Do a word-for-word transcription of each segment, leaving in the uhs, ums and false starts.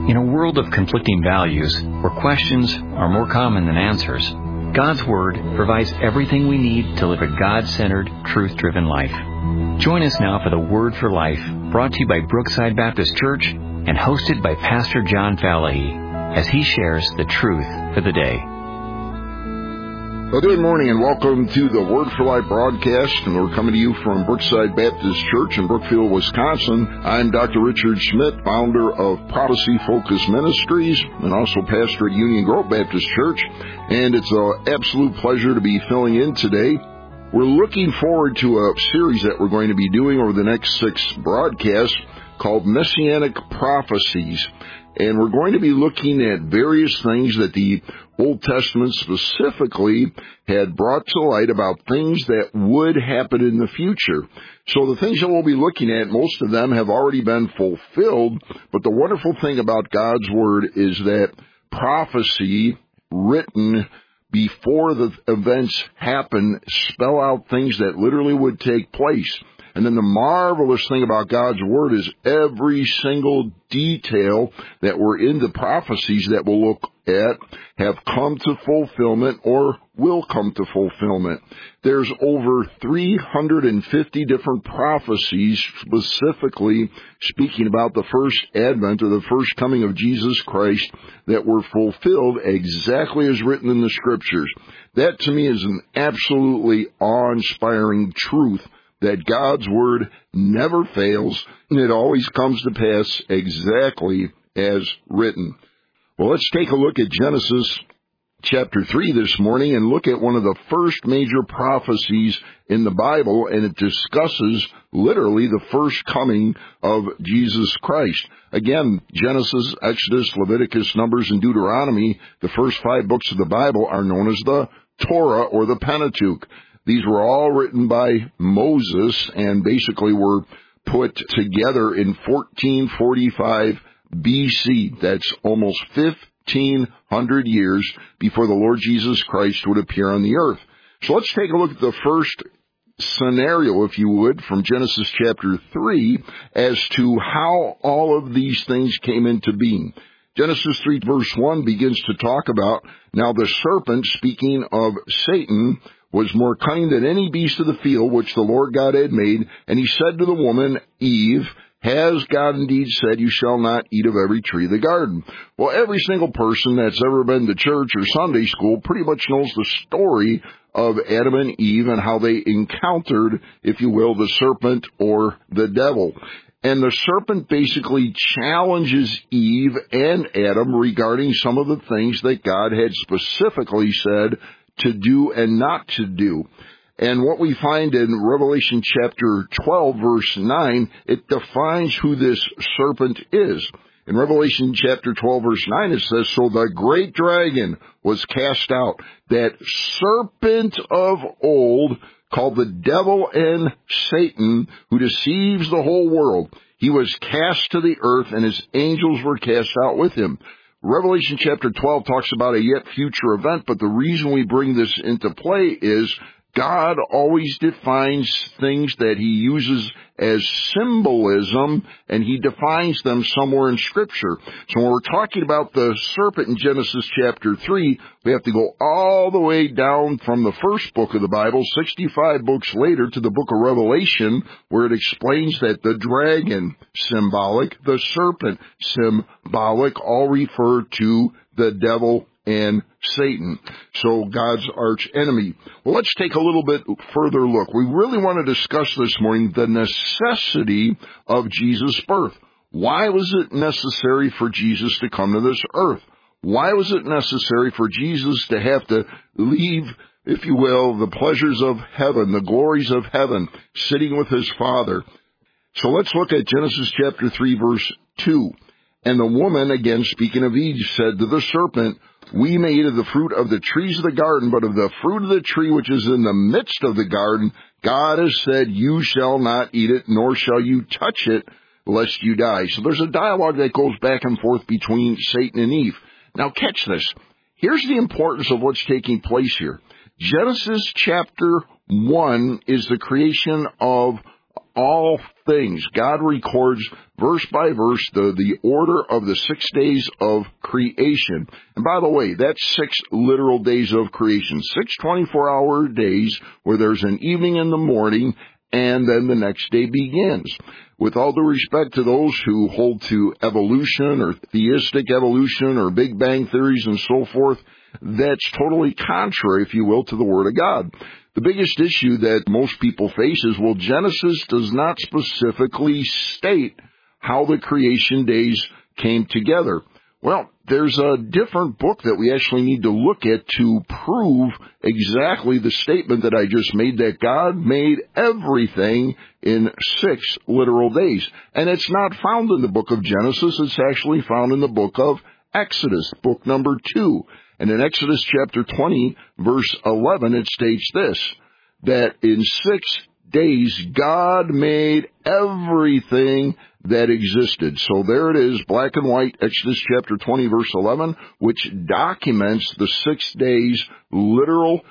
In a world of conflicting values, where questions are more common than answers, God's Word provides everything we need to live a God-centered, truth-driven life. Join us now for the Word for Life, brought to you by Brookside Baptist Church and hosted by Pastor John Falahy, as he shares the truth for the day. Well, good morning and welcome to the Word for Life broadcast, and we're coming to you from Brookside Baptist Church in Brookfield, Wisconsin. I'm Doctor Richard Schmidt, founder of Prophecy Focus Ministries and also pastor at Union Grove Baptist Church, and it's an absolute pleasure to be filling in today. We're looking forward to a series that we're going to be doing over the next six broadcasts called Messianic Prophecies. And we're going to be looking at various things that the Old Testament specifically had brought to light about things that would happen in the future. So the things that we'll be looking at, most of them have already been fulfilled, but the wonderful thing about God's Word is that prophecy written before the events happen spell out things that literally would take place. And then the marvelous thing about God's Word is every single detail that were in the prophecies that we'll look at have come to fulfillment or will come to fulfillment. There's over three hundred fifty different prophecies specifically speaking about the first advent or the first coming of Jesus Christ that were fulfilled exactly as written in the Scriptures. That to me is an absolutely awe-inspiring truth, that God's Word never fails, and it always comes to pass exactly as written. Well, let's take a look at Genesis chapter three this morning and look at one of the first major prophecies in the Bible, and it discusses literally the first coming of Jesus Christ. Again, Genesis, Exodus, Leviticus, Numbers, and Deuteronomy, the first five books of the Bible, are known as the Torah or the Pentateuch. These were all written by Moses and basically were put together in fourteen forty-five B C. That's almost fifteen hundred years before the Lord Jesus Christ would appear on the earth. So let's take a look at the first scenario, if you would, from Genesis chapter three as to how all of these things came into being. Genesis three verse one begins to talk about, now the serpent, speaking of Satan, was more cunning than any beast of the field which the Lord God had made. And he said to the woman, Eve, has God indeed said, you shall not eat of every tree of the garden? Well, every single person that's ever been to church or Sunday school pretty much knows the story of Adam and Eve and how they encountered, if you will, the serpent or the devil. And the serpent basically challenges Eve and Adam regarding some of the things that God had specifically said to do and not to do. And what we find in Revelation chapter twelve, verse nine, it defines who this serpent is. In Revelation chapter twelve, verse nine, it says, so the great dragon was cast out, that serpent of old, called the devil and Satan, who deceives the whole world. He was cast to the earth, and his angels were cast out with him. Revelation chapter twelve talks about a yet future event, but the reason we bring this into play is God always defines things that he uses as symbolism, and he defines them somewhere in Scripture. So when we're talking about the serpent in Genesis chapter three, we have to go all the way down from the first book of the Bible, sixty-five books later, to the book of Revelation, where it explains that the dragon, symbolic, the serpent, symbolic, all refer to the devil and Satan, so God's arch enemy. Well, let's take a little bit further look. We really want to discuss this morning the necessity of Jesus' birth. Why was it necessary for Jesus to come to this earth? Why was it necessary for Jesus to have to leave, if you will, the pleasures of heaven, the glories of heaven, sitting with his Father? So let's look at Genesis chapter three, verse two. And the woman, again speaking of Eve, said to the serpent, we may eat of the fruit of the trees of the garden, but of the fruit of the tree which is in the midst of the garden, God has said, you shall not eat it, nor shall you touch it, lest you die. So there's a dialogue that goes back and forth between Satan and Eve. Now catch this. Here's the importance of what's taking place here. Genesis chapter one is the creation of all things. God records verse by verse the, the order of the six days of creation. And by the way, that's six literal days of creation. Six twenty-four hour days where there's an evening and the morning, and then the next day begins. With all due respect to those who hold to evolution or theistic evolution or Big Bang theories and so forth, that's totally contrary, if you will, to the Word of God. The biggest issue that most people face is, well, Genesis does not specifically state how the creation days came together. Well, there's a different book that we actually need to look at to prove exactly the statement that I just made, that God made everything in six literal days. And it's not found in the book of Genesis. It's actually found in the book of Exodus, book number two. And in Exodus chapter twenty, verse eleven, it states this, that in six days God made everything that existed. So there it is, black and white, Exodus chapter twenty, verse eleven, which documents the six days literal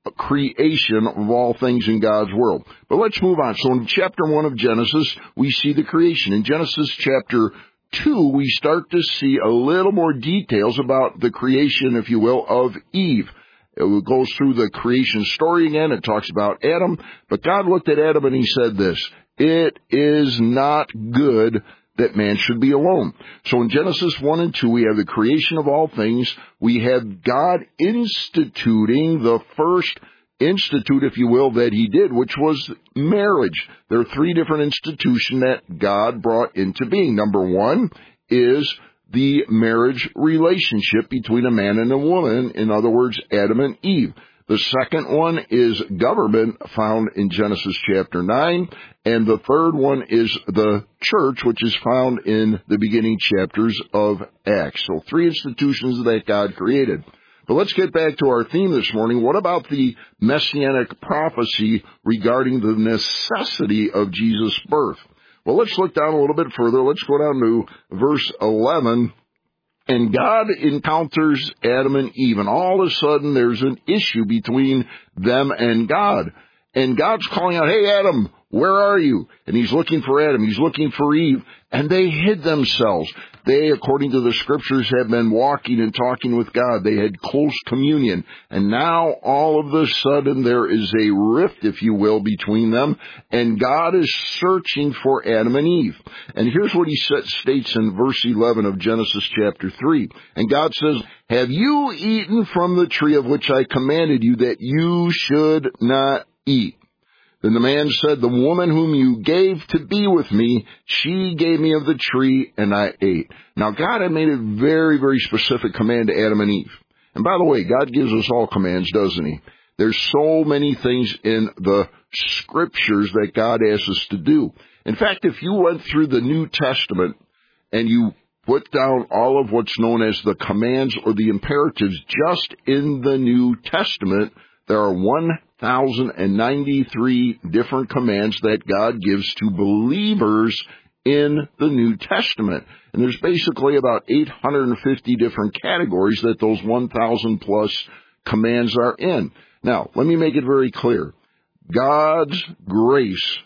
creation of all things in God's world. But let's move on. So in chapter one of Genesis, we see the creation. In Genesis chapter two, we start to see a little more details about the creation, if you will, of Eve. It goes through the creation story again. It talks about Adam. But God looked at Adam and he said this, "It is not good that man should be alone." So in Genesis one and two, we have the creation of all things. We have God instituting the first institute, if you will, that he did, which was marriage. There are three different institutions that God brought into being. Number one is the marriage relationship between a man and a woman, in other words, Adam and Eve. The second one is government, found in Genesis chapter nine, and the third one is the church, which is found in the beginning chapters of Acts. So three institutions that God created. But let's get back to our theme this morning. What about the messianic prophecy regarding the necessity of Jesus' birth? Well, let's look down a little bit further. Let's go down to verse eleven. And God encounters Adam and Eve, and all of a sudden there's an issue between them and God. And God's calling out, "Hey, Adam, where are you?" And he's looking for Adam. He's looking for Eve. And they hid themselves. They, according to the scriptures, had been walking and talking with God. They had close communion. And now, all of a sudden, there is a rift, if you will, between them. And God is searching for Adam and Eve. And here's what he states in verse eleven of Genesis chapter three. And God says, "Have you eaten from the tree of which I commanded you that you should not eat?" Then the man said, "The woman whom you gave to be with me, she gave me of the tree, and I ate." Now, God had made a very, very specific command to Adam and Eve. And by the way, God gives us all commands, doesn't he? There's so many things in the scriptures that God asks us to do. In fact, if you went through the New Testament and you put down all of what's known as the commands or the imperatives just in the New Testament, there are one thousand ninety-three different commands that God gives to believers in the New Testament. And there's basically about eight hundred fifty different categories that those one thousand plus commands are in. Now, let me make it very clear. God's grace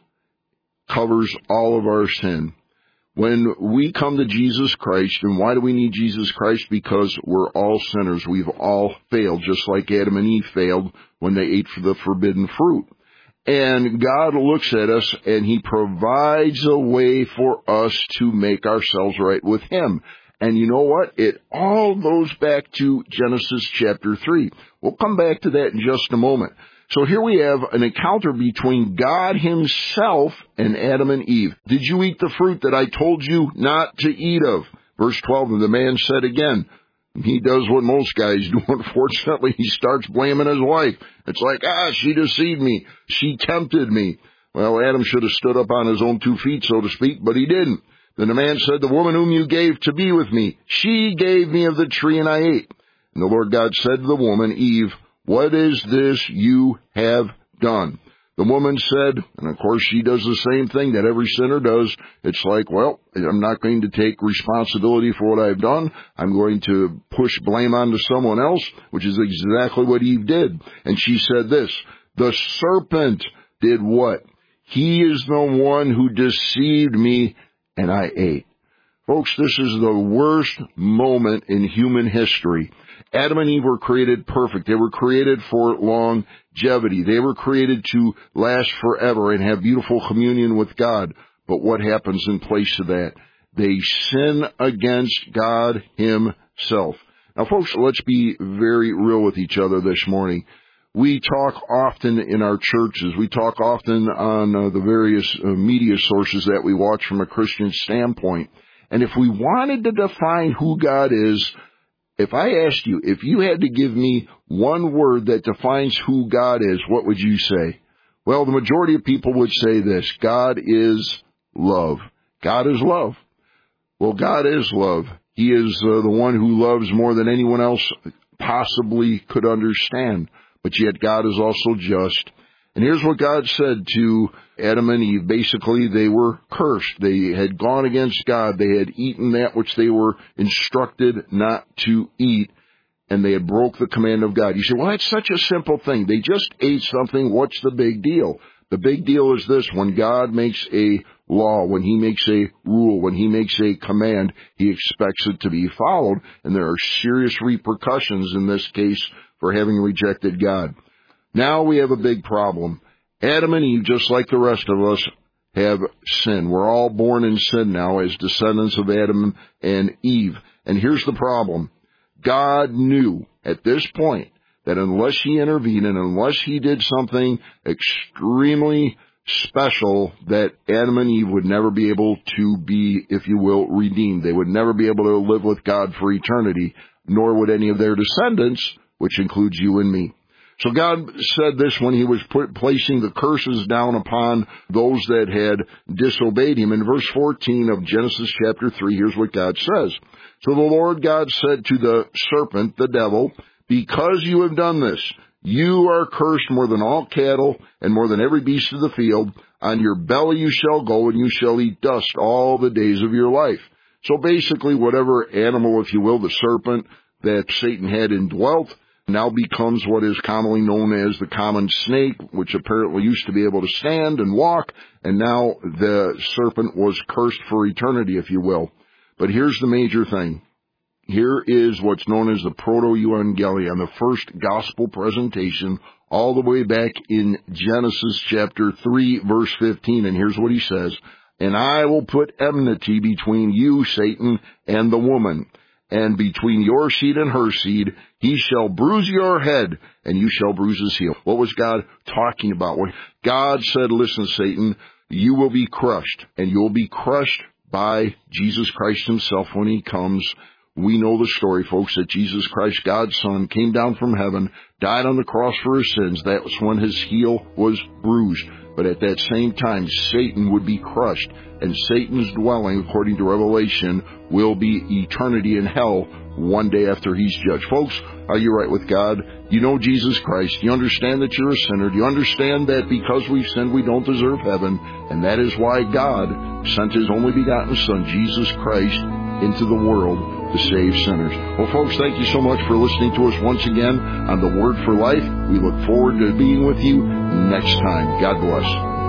covers all of our sin. When we come to Jesus Christ, and why do we need Jesus Christ? Because we're all sinners. We've all failed, just like Adam and Eve failed when they ate the forbidden fruit. And God looks at us and he provides a way for us to make ourselves right with him. And you know what? It all goes back to Genesis chapter three. We'll come back to that in just a moment. So here we have an encounter between God himself and Adam and Eve. "Did you eat the fruit that I told you not to eat of?" Verse twelve, and the man said again, he does what most guys do. Unfortunately, he starts blaming his wife. It's like, ah, she deceived me. She tempted me. Well, Adam should have stood up on his own two feet, so to speak, but he didn't. Then the man said, "The woman whom you gave to be with me, she gave me of the tree and I ate." And the Lord God said to the woman, "Eve, what is this you have done?" The woman said, and of course she does the same thing that every sinner does. It's like, well, I'm not going to take responsibility for what I've done. I'm going to push blame onto someone else, which is exactly what Eve did. And she said this, "The serpent did what? He is the one who deceived me, and I ate. Folks, this is the worst moment in human history. Adam and Eve were created perfect. They were created for longevity. They were created to last forever and have beautiful communion with God. But what happens in place of that? They sin against God Himself. Now, folks, let's be very real with each other this morning. We talk often in our churches. We talk often on uh, the various uh, media sources that we watch from a Christian standpoint. And if we wanted to define who God is, if I asked you, if you had to give me one word that defines who God is, what would you say? Well, the majority of people would say this: God is love. God is love. Well, God is love. He is uh, the one who loves more than anyone else possibly could understand. But yet God is also just. And here's what God said to Adam and Eve. Basically, they were cursed. They had gone against God. They had eaten that which they were instructed not to eat, and they had broke the command of God. You say, well, that's such a simple thing. They just ate something. What's the big deal? The big deal is this: when God makes a law, when He makes a rule, when He makes a command, He expects it to be followed, and there are serious repercussions in this case for having rejected God. Now we have a big problem. Adam and Eve, just like the rest of us, have sin. We're all born in sin now as descendants of Adam and Eve. And here's the problem. God knew at this point that unless He intervened and unless He did something extremely special, that Adam and Eve would never be able to be, if you will, redeemed. They would never be able to live with God for eternity, nor would any of their descendants, which includes you and me. So God said this when He was put, placing the curses down upon those that had disobeyed Him. In verse fourteen of Genesis chapter three, here's what God says. So the Lord God said to the serpent, the devil, because you have done this, you are cursed more than all cattle and more than every beast of the field. On your belly you shall go, and you shall eat dust all the days of your life. So basically, whatever animal, if you will, the serpent that Satan had indwelt, now becomes what is commonly known as the common snake, which apparently used to be able to stand and walk, and now the serpent was cursed for eternity, if you will. But here's the major thing. Here is what's known as the Proto-Evangelion, the first gospel presentation, all the way back in Genesis chapter three, verse fifteen, and here's what He says: And I will put enmity between you, Satan, and the woman, and between your seed and her seed. He shall bruise your head, and you shall bruise his heel. What was God talking about? When God said, listen, Satan, you will be crushed, and you will be crushed by Jesus Christ Himself when He comes. We know the story, folks, that Jesus Christ, God's Son, came down from heaven, died on the cross for His sins. That was when His heel was bruised. But at that same time, Satan would be crushed, and Satan's dwelling, according to Revelation, will be eternity in hell one day after he's judged. Folks, are you right with God? You know Jesus Christ. You understand that you're a sinner. Do you understand that because we've sinned, we don't deserve heaven? And that is why God sent His only begotten Son, Jesus Christ, into the world to save sinners. Well, folks, thank you so much for listening to us once again on The Word for Life. We look forward to being with you next time. God bless.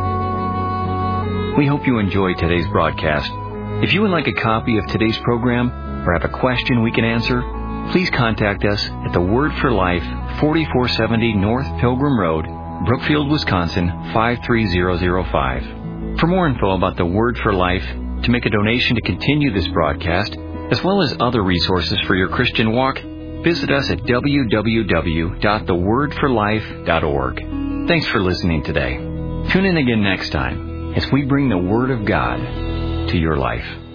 We hope you enjoyed today's broadcast. If you would like a copy of today's program or have a question we can answer, please contact us at The Word for Life, forty-four seventy North Pilgrim Road, Brookfield, Wisconsin, five three zero zero five. For more info about The Word for Life, to make a donation to continue this broadcast, as well as other resources for your Christian walk, visit us at w w w dot the word for life dot org. Thanks for listening today. Tune in again next time as we bring the Word of God to your life.